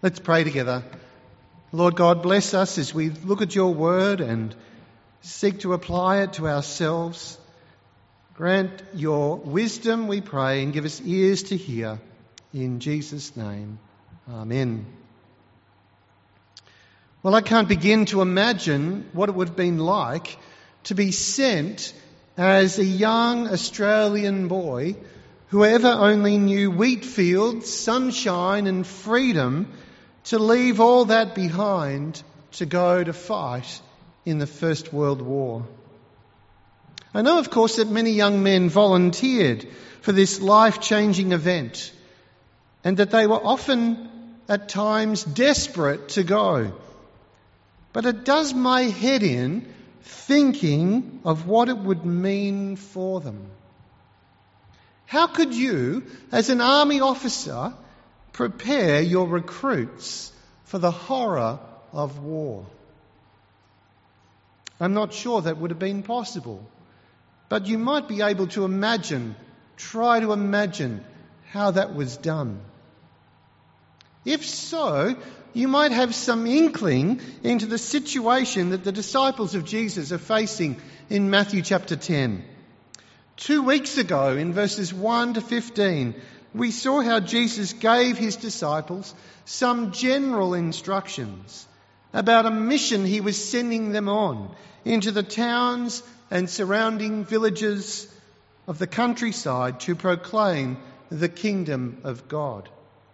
Let's pray together. Lord God, bless us as we look at your word and seek to apply it to ourselves. Grant your wisdom, we pray, and give us ears to hear. In Jesus' name, amen. Well, I can't begin to imagine what it would have been like to be sent as a young Australian boy who ever only knew wheat fields, sunshine and freedom, to leave all that behind to go to fight in the First World War. I know, of course, that many young men volunteered for this life-changing event and that they were often, at times, desperate to go. But it does my head in thinking of what it would mean for them. How could you, as an army officer, prepare your recruits for the horror of war? I'm not sure that would have been possible, but you might be able to try to imagine how that was done. If so, you might have some inkling into the situation that the disciples of Jesus are facing in Matthew chapter 10. 2 weeks ago, in verses 1 to 15, we saw how Jesus gave his disciples some general instructions about a mission he was sending them on into the towns and surrounding villages of the countryside to proclaim the kingdom of God.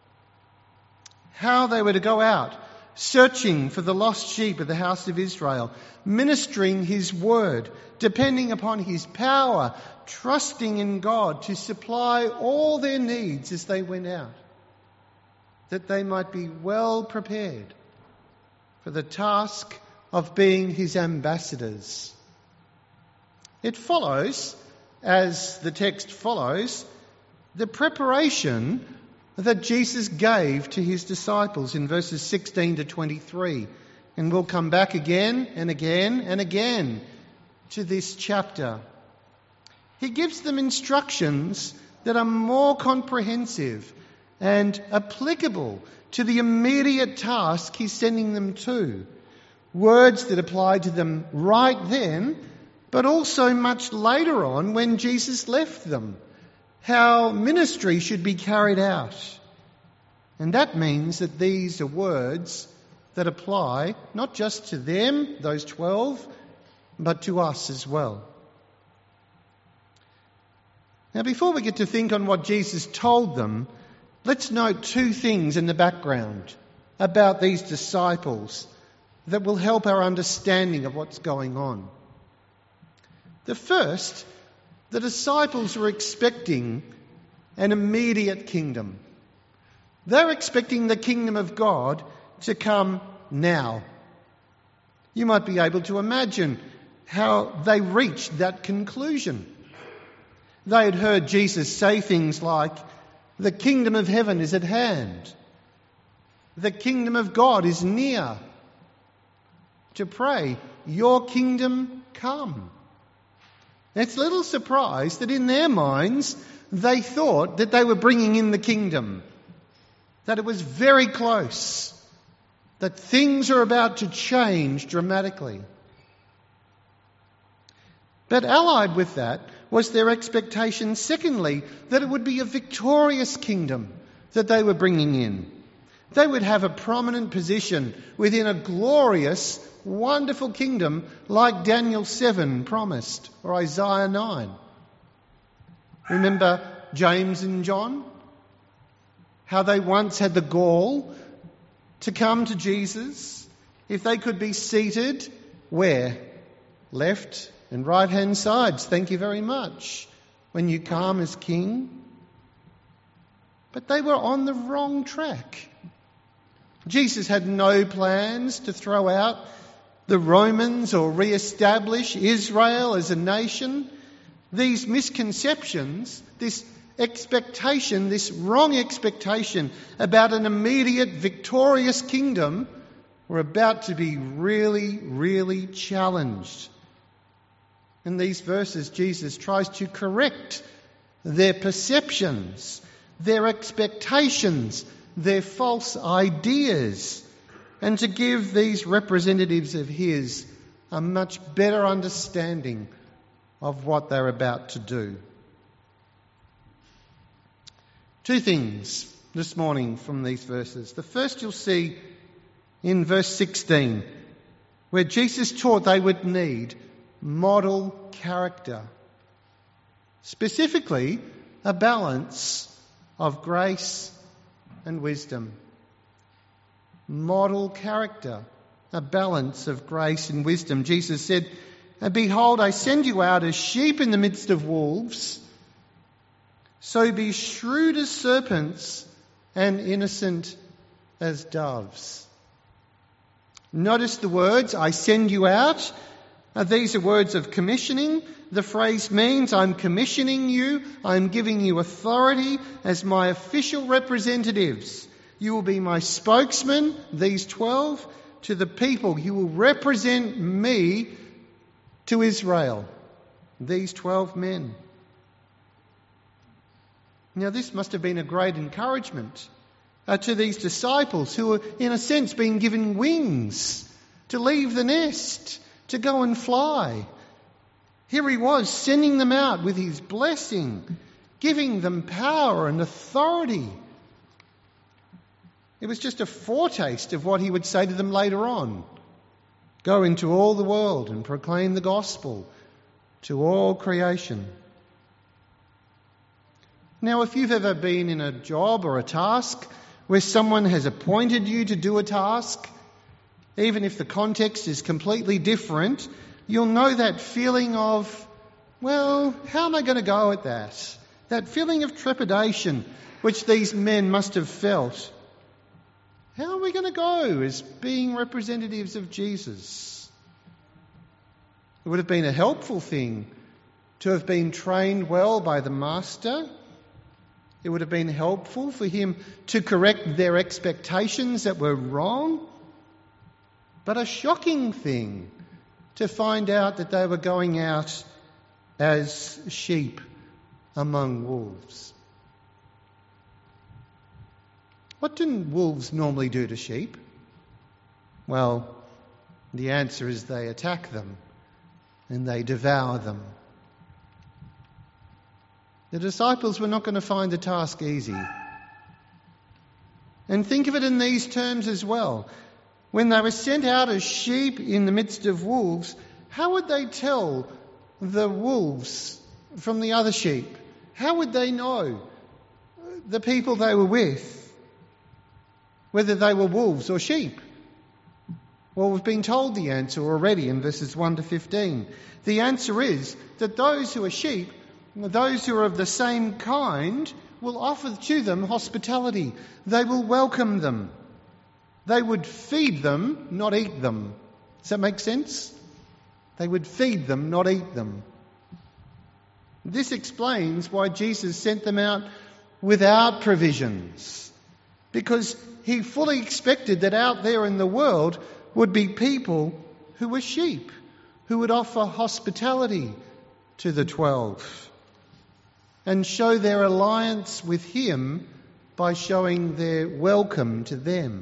How they were to go out, searching for the lost sheep of the house of Israel, ministering his word, depending upon his power, trusting in God to supply all their needs as they went out, that they might be well prepared for the task of being his ambassadors. It follows, as the text follows, the preparation that Jesus gave to his disciples in verses 16 to 23. And we'll come back again and again and again to this chapter. He gives them instructions that are more comprehensive and applicable to the immediate task he's sending them to. Words that apply to them right then, but also much later on when Jesus left them. How ministry should be carried out. And that means that these are words that apply not just to them, those 12, but to us as well. Now, before we get to think on what Jesus told them, let's note 2 things in the background about these disciples that will help our understanding of what's going on. The first, the disciples were expecting an immediate kingdom. They're expecting the kingdom of God to come now. You might be able to imagine how they reached that conclusion. They had heard Jesus say things like, "The kingdom of heaven is at hand. The kingdom of God is near." To pray, "Your kingdom come." It's little surprise that in their minds they thought that they were bringing in the kingdom, that it was very close, that things are about to change dramatically. But allied with that was their expectation, secondly, that it would be a victorious kingdom that they were bringing in. They would have a prominent position within a glorious, wonderful kingdom like Daniel 7 promised, or Isaiah 9. Remember James and John? How they once had the gall to come to Jesus if they could be seated where? Left and right hand sides, thank you very much, when you come as king. But they were on the wrong track. Jesus had no plans to throw out the Romans or re-establish Israel as a nation. These misconceptions, this expectation, this wrong expectation about an immediate victorious kingdom were about to be really, really challenged. In these verses, Jesus tries to correct their perceptions, their expectations their false ideas, and to give these representatives of his a much better understanding of what they're about to do. Two things this morning from these verses. The first you'll see in verse 16, where Jesus taught they would need model character. Specifically, a balance of grace and wisdom. Model character, a balance of grace and wisdom. Jesus said, "Behold, I send you out as sheep in the midst of wolves. So be shrewd as serpents and innocent as doves." Notice the words, "I send you out." These are words of commissioning. The phrase means I'm commissioning you, I'm giving you authority as my official representatives. You will be my spokesman, these 12, to the people. You will represent me to Israel, these 12 men. Now this must have been a great encouragement to these disciples who were, in a sense, being given wings to leave the nest, to go and fly. Here he was, sending them out with his blessing, giving them power and authority. It was just a foretaste of what he would say to them later on. Go into all the world and proclaim the gospel to all creation. Now, if you've ever been in a job or a task where someone has appointed you to do a task, even if the context is completely different, you'll know that feeling of, well, how am I going to go at that? That feeling of trepidation which these men must have felt. How are we going to go as being representatives of Jesus? It would have been a helpful thing to have been trained well by the Master. It would have been helpful for him to correct their expectations that were wrong. But a shocking thing to find out that they were going out as sheep among wolves. What do wolves normally do to sheep? Well, the answer is they attack them and they devour them. The disciples were not going to find the task easy. And think of it in these terms as well. When they were sent out as sheep in the midst of wolves, how would they tell the wolves from the other sheep? How would they know the people they were with, whether they were wolves or sheep? Well, we've been told the answer already in verses 1 to 15. The answer is that those who are sheep, those who are of the same kind, will offer to them hospitality. They will welcome them. They would feed them, not eat them. Does that make sense? They would feed them, not eat them. This explains why Jesus sent them out without provisions, because he fully expected that out there in the world would be people who were sheep, who would offer hospitality to the 12 and show their alliance with him by showing their welcome to them.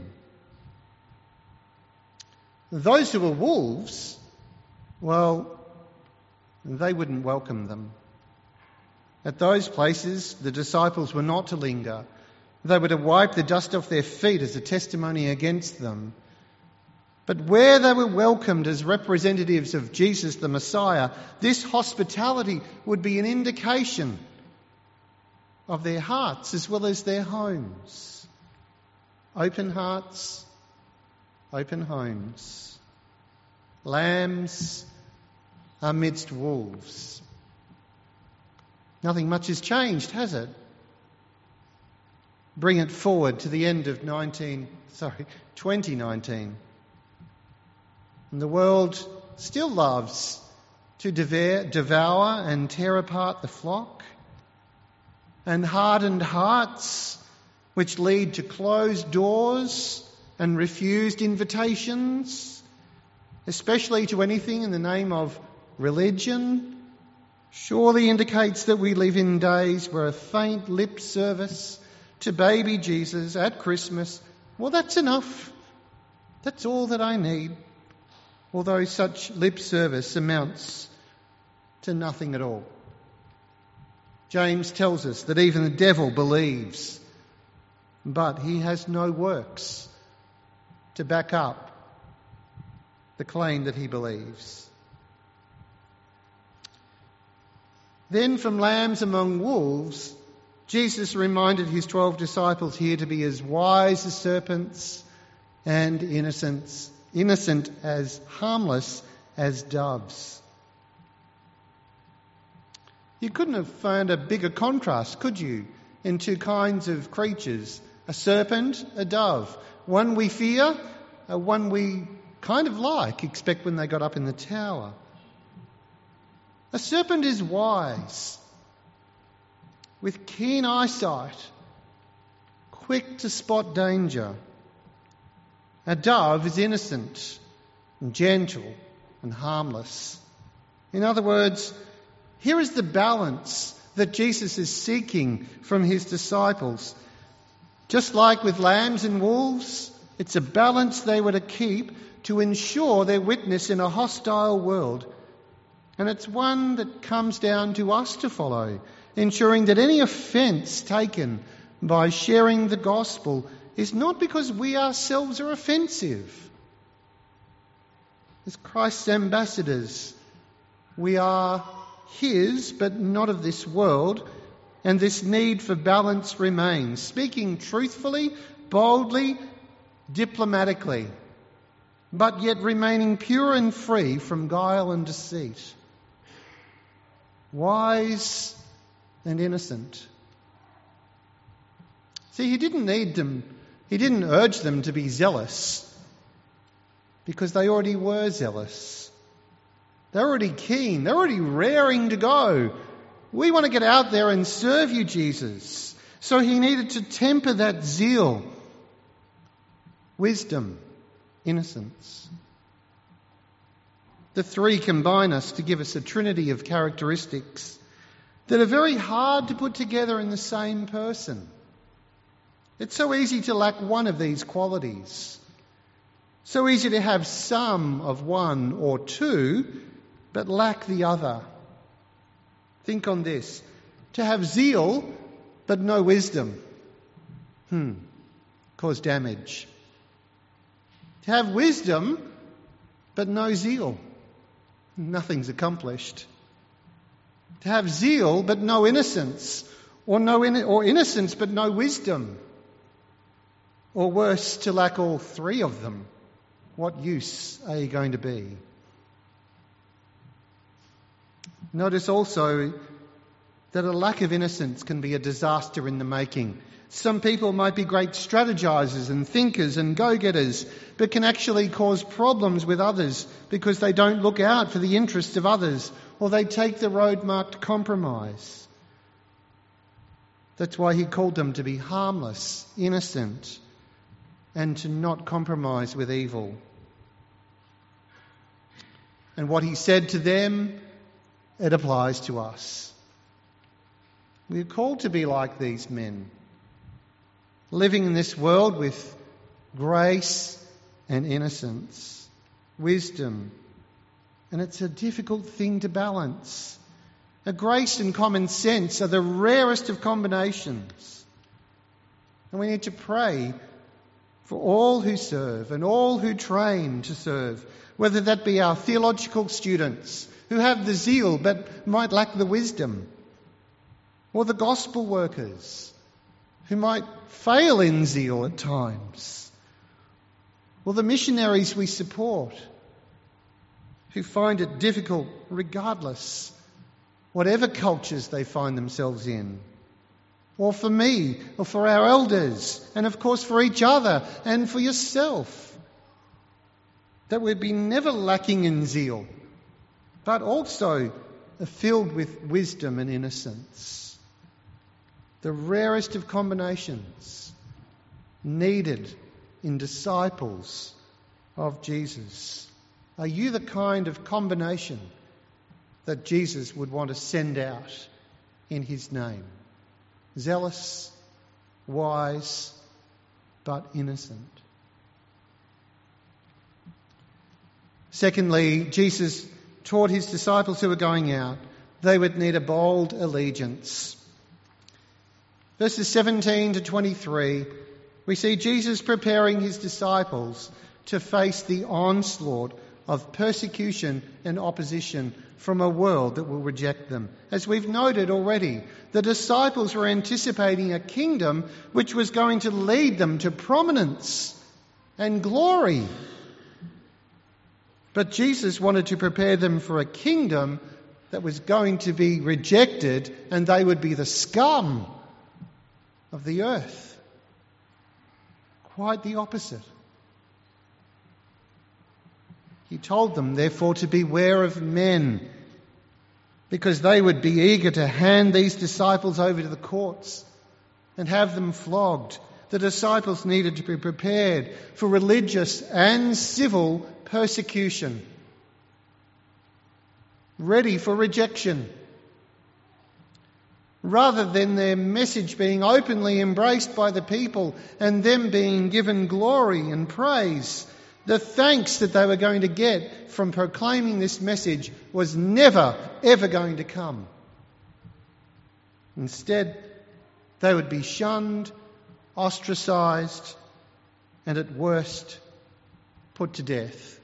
Those who were wolves, well, they wouldn't welcome them. At those places, the disciples were not to linger. They were to wipe the dust off their feet as a testimony against them. But where they were welcomed as representatives of Jesus the Messiah, this hospitality would be an indication of their hearts as well as their homes. Open hearts, open homes. Lambs amidst wolves. Nothing much has changed, has it? Bring it forward to the end of 2019. And the world still loves to devour and tear apart the flock. And hardened hearts, which lead to closed doors and refused invitations, especially to anything in the name of religion, surely indicates that we live in days where a faint lip service to baby Jesus at Christmas, well, that's enough. That's all that I need. Although such lip service amounts to nothing at all. James tells us that even the devil believes, but he has no works to back up the claim that he believes. Then from lambs among wolves, Jesus reminded his 12 disciples here to be as wise as serpents and innocent as harmless as doves. You couldn't have found a bigger contrast, could you, in two kinds of creatures? A serpent, a dove. One we fear, one we kind of like, expect when they got up in the tower. A serpent is wise, with keen eyesight, quick to spot danger. A dove is innocent and gentle and harmless. In other words, here is the balance that Jesus is seeking from his disciples. Just like with lambs and wolves, it's a balance they were to keep to ensure their witness in a hostile world. And it's one that comes down to us to follow, ensuring that any offence taken by sharing the gospel is not because we ourselves are offensive. As Christ's ambassadors, we are his, but not of this world, and this need for balance remains, speaking truthfully, boldly, diplomatically, but yet remaining pure and free from guile and deceit. Wise and innocent. See, he didn't urge them to be zealous, because they already were zealous. They're already keen. They're already raring to go. We want to get out there and serve you, Jesus. So he needed to temper that zeal. Wisdom, innocence. The three combine us to give us a trinity of characteristics that are very hard to put together in the same person. It's so easy to lack one of these qualities. So easy to have some of one or two, but lack the other. Think on this. To have zeal, but no wisdom. Cause damage. To have wisdom, but no zeal. Nothing's accomplished. To have zeal, but no innocence. Or innocence, but no wisdom. Or worse, to lack all three of them. What use are you going to be? Notice also that a lack of innocence can be a disaster in the making. Some people might be great strategizers and thinkers and go-getters, but can actually cause problems with others because they don't look out for the interests of others, or they take the road marked compromise. That's why he called them to be harmless, innocent, and to not compromise with evil. And what he said to them, it applies to us. We're called to be like these men, living in this world with grace and innocence, wisdom. And it's a difficult thing to balance. A grace and common sense are the rarest of combinations. And we need to pray for all who serve and all who train to serve, whether that be our theological students who have the zeal but might lack the wisdom, or the gospel workers who might fail in zeal at times, or the missionaries we support who find it difficult regardless, whatever cultures they find themselves in, or for me, or for our elders, and of course for each other and for yourself, that we'd be never lacking in zeal, but also filled with wisdom and innocence. The rarest of combinations needed in disciples of Jesus. Are you the kind of combination that Jesus would want to send out in his name? Zealous, wise, but innocent. Secondly, Jesus taught his disciples who were going out they would need a bold allegiance. Verses 17 to 23, we see Jesus preparing his disciples to face the onslaught of persecution and opposition from a world that will reject them. As we've noted already, the disciples were anticipating a kingdom which was going to lead them to prominence and glory. But Jesus wanted to prepare them for a kingdom that was going to be rejected, and they would be the scum of the earth. Quite the opposite. He told them, therefore, to beware of men, because they would be eager to hand these disciples over to the courts and have them flogged. The disciples needed to be prepared for religious and civil persecution, ready for rejection. Rather than their message being openly embraced by the people and them being given glory and praise, the thanks that they were going to get from proclaiming this message was never, ever going to come. Instead, they would be shunned, ostracised, and at worst, put to death.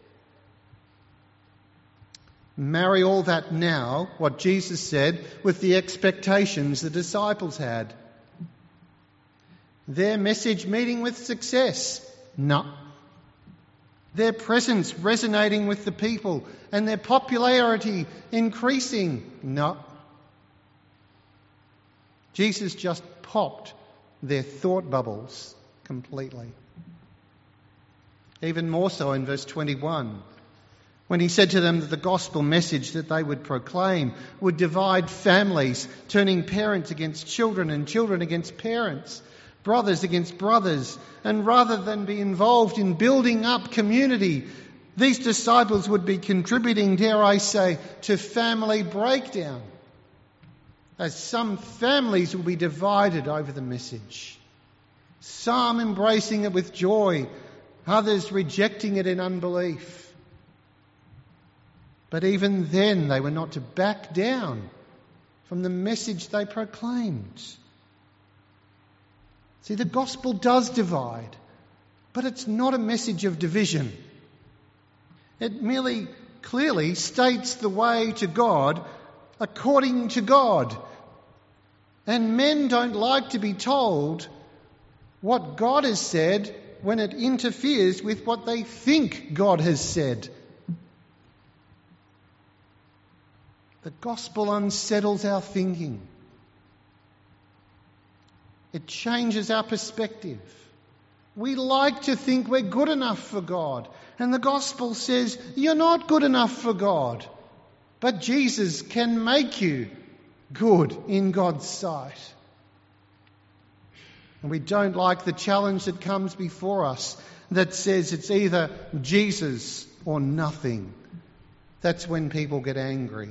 Marry all that now, what Jesus said, with the expectations the disciples had. Their message meeting with success? No. Their presence resonating with the people and their popularity increasing? No. Jesus just popped their thought bubbles completely. Even more so in verse 21, when he said to them that the gospel message that they would proclaim would divide families, turning parents against children and children against parents, brothers against brothers, and rather than be involved in building up community, these disciples would be contributing, dare I say, to family breakdown, as some families will be divided over the message, some embracing it with joy, others rejecting it in unbelief. But even then they were not to back down from the message they proclaimed. See, the gospel does divide, but it's not a message of division. It merely clearly states the way to God according to God. And men don't like to be told what God has said when it interferes with what they think God has said. The gospel unsettles our thinking. It changes our perspective. We like to think we're good enough for God. And the gospel says you're not good enough for God. But Jesus can make you good in God's sight. And we don't like the challenge that comes before us that says it's either Jesus or nothing. That's when people get angry.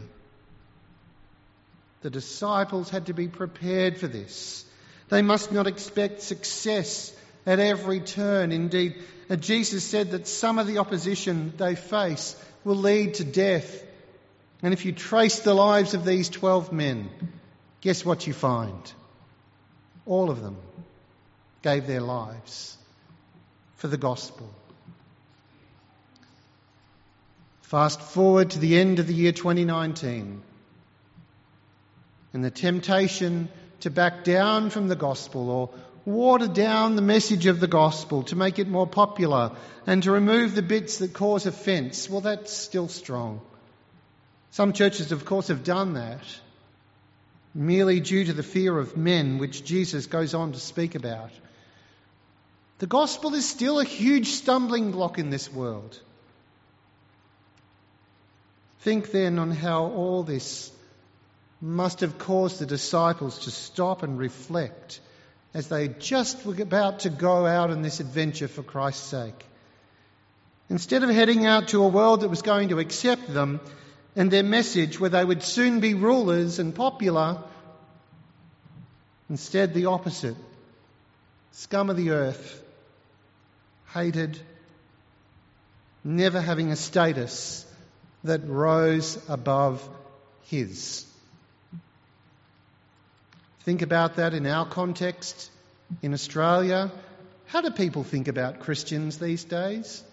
The disciples had to be prepared for this. They must not expect success at every turn. Indeed, Jesus said that some of the opposition they face will lead to death. And if you trace the lives of these 12 men, guess what you find? All of them gave their lives for the gospel. Fast forward to the end of the year 2019, and the temptation to back down from the gospel or water down the message of the gospel to make it more popular and to remove the bits that cause offence, well, that's still strong. Some churches, of course, have done that merely due to the fear of men, which Jesus goes on to speak about. The gospel is still a huge stumbling block in this world. Think then on how all this must have caused the disciples to stop and reflect as they just were about to go out on this adventure for Christ's sake. Instead of heading out to a world that was going to accept them and their message where they would soon be rulers and popular, instead the opposite. scum of the earth, hated, never having a status that rose above his. Think about that in our context in Australia. How do people think about Christians these days?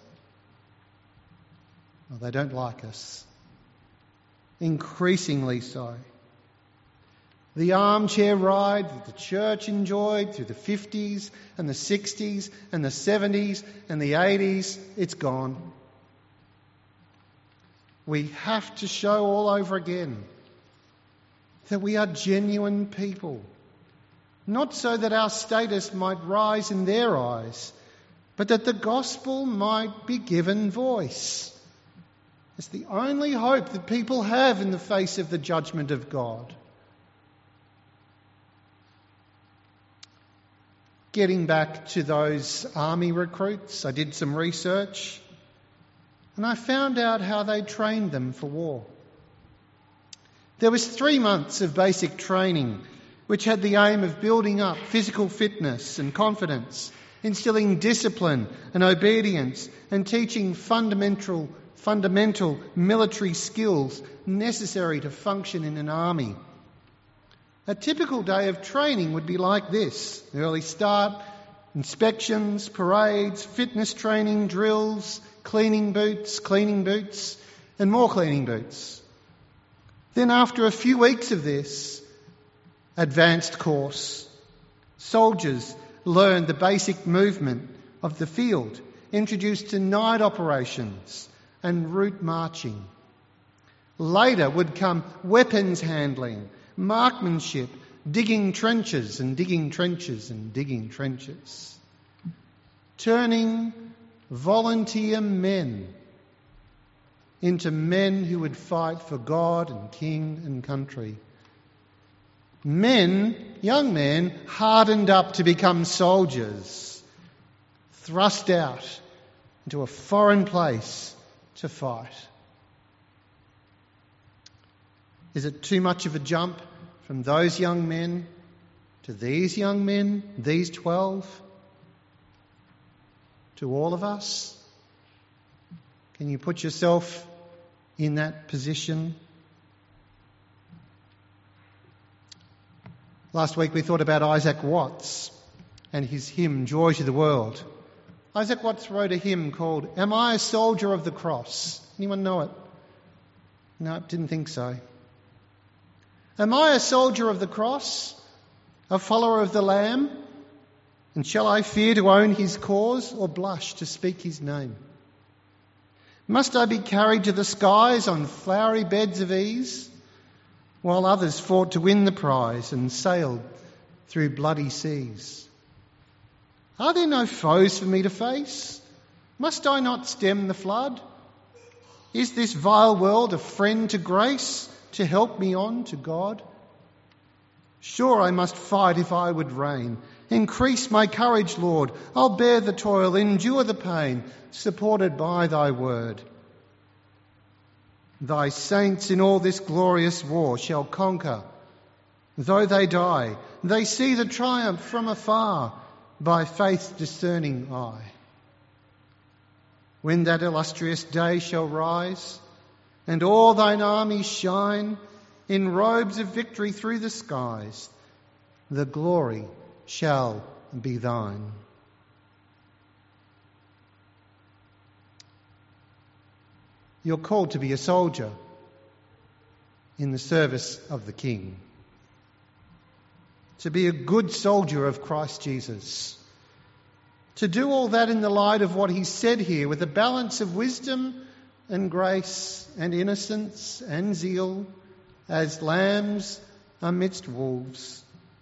Well, they don't like us. Increasingly so. The armchair ride that the church enjoyed through the 50s and the 60s and the 70s and the 80s, it's gone. We have to show all over again that we are genuine people. Not so that our status might rise in their eyes, but that the gospel might be given voice. It's the only hope that people have in the face of the judgment of God. Getting back to those army recruits, I did some research and I found out how they trained them for war. There was 3 months of basic training which had the aim of building up physical fitness and confidence, instilling discipline and obedience, and teaching fundamental military skills necessary to function in an army. A typical day of training would be like this: early start, inspections, parades, fitness training, drills, cleaning boots, and more cleaning boots. Then after a few weeks of this advanced course, soldiers learned the basic movement of the field, introduced to night operations and route marching. Later would come weapons handling, marksmanship, digging trenches, turning volunteer men into men who would fight for God and King and country. Men, young men, hardened up to become soldiers, thrust out into a foreign place to fight. Is it too much of a jump from those young men to these young men, these 12, to all of us? Can you put yourself in that position? Last week we thought about Isaac Watts and his hymn, Joy to the World. Isaac Watts wrote a hymn called, Am I a Soldier of the Cross? Anyone know it? No, didn't think so. Am I a soldier of the cross, a follower of the Lamb? And shall I fear to own his cause or blush to speak his name? Must I be carried to the skies on flowery beds of ease, while others fought to win the prize and sailed through bloody seas? Are there no foes for me to face? Must I not stem the flood? Is this vile world a friend to grace, to help me on to God? Sure, I must fight if I would reign. Increase my courage, Lord. I'll bear the toil, endure the pain, supported by thy word. Thy saints in all this glorious war shall conquer. Though they die, they see the triumph from afar by faith's discerning eye. When that illustrious day shall rise, and all thine armies shine in robes of victory through the skies, the glory shall be thine. You're called to be a soldier in the service of the King, to be a good soldier of Christ Jesus, to do all that in the light of what he said here, with a balance of wisdom and grace and innocence and zeal, as lambs amidst wolves.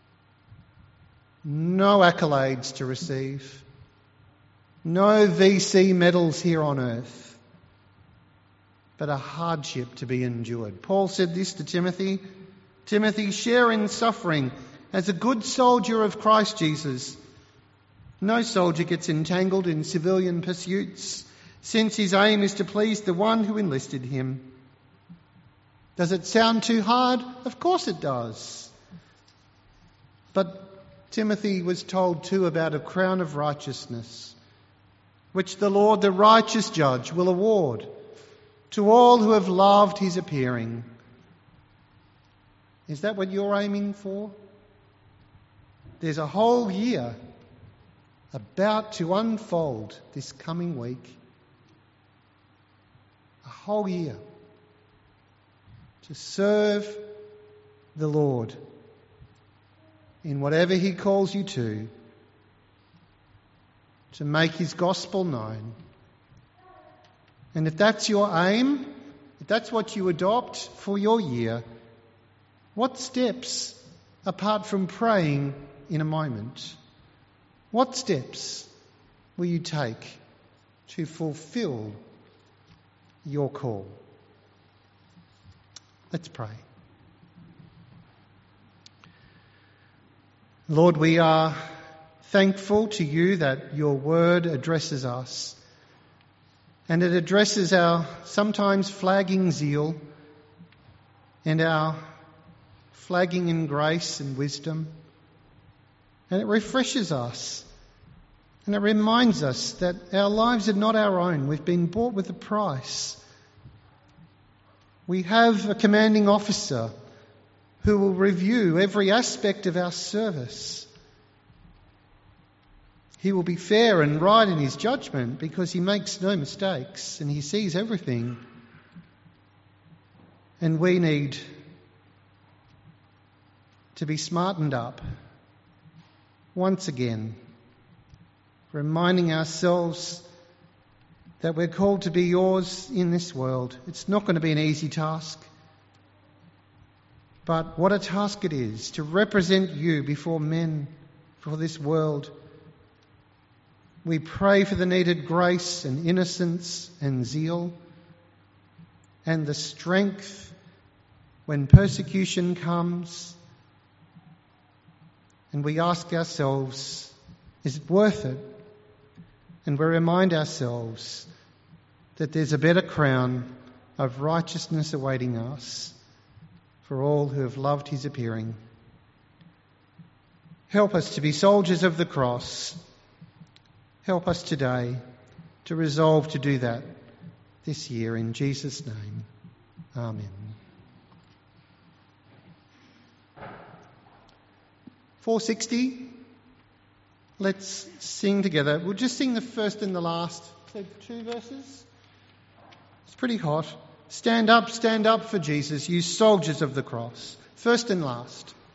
No accolades to receive, no VC medals here on earth, but a hardship to be endured. Paul said this to Timothy, Timothy, share in suffering as a good soldier of Christ Jesus. No soldier gets entangled in civilian pursuits, since his aim is to please the one who enlisted him. Does it sound too hard? Of course it does. But Timothy was told too about a crown of righteousness, which the Lord, the righteous judge, will award to all who have loved his appearing. Is that what you're aiming for? There's a whole year about to unfold this coming week. A whole year to serve the Lord in whatever he calls you to make his gospel known. And if that's your aim, if that's what you adopt for your year, what steps, apart from praying in a moment, what steps will you take to fulfill your call? Let's pray. Lord, we are thankful to you that your word addresses us, and it addresses our sometimes flagging zeal and our flagging in grace and wisdom, and it refreshes us, and it reminds us that our lives are not our own. We've been bought with a price. We have a commanding officer who will review every aspect of our service. He will be fair and right in his judgment because he makes no mistakes and he sees everything. And we need to be smartened up once again, reminding ourselves that we're called to be yours in this world. It's not going to be an easy task. But what a task it is to represent you before men, for this world. We pray for the needed grace and innocence and zeal and the strength when persecution comes. And we ask ourselves, is it worth it? And we remind ourselves that there's a better crown of righteousness awaiting us for all who have loved his appearing. Help us to be soldiers of the cross. Help us today to resolve to do that this year in Jesus' name. Amen. 460. Let's sing together. We'll just sing the first and the last. So 2 verses. It's pretty hot. Stand up for Jesus, you soldiers of the cross. First and last.